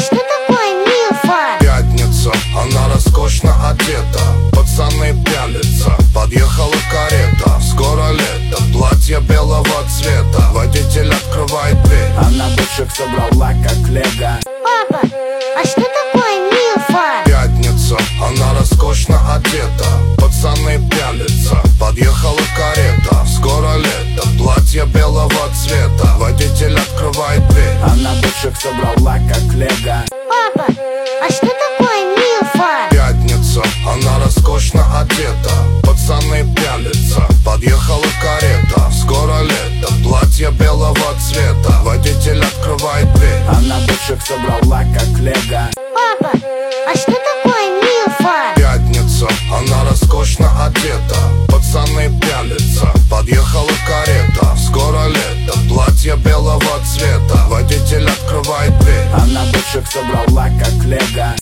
что такое Милфа? Пятница, она роскошно одета, пацаны пялятся, подъехала карета. Скоро лето, платье белого цвета, водитель открывает дверь. Она бывших собрала как лего. Папа, а что такое Милфа? Пятница, она роскошно одета, пацаны пялятся, подъехала карета. Скоро лето, платье белого цвета, водитель открывает дверь. Она бывших собрала как лего. Папа, а что такое Милфа? Пятница, она роскошно одета, пацаны пялятся, подъехала карета. Скоро лето, платье белого цвета, водитель открывает дверь. Она бывших собрала как лего. Папа, а что такое Милфа? Пятница, она роскошно одета, пацаны пялятся, подъехала карета. Скоро лето, платье белого цвета, водитель открывает дверь. Она бывших собрала как лего.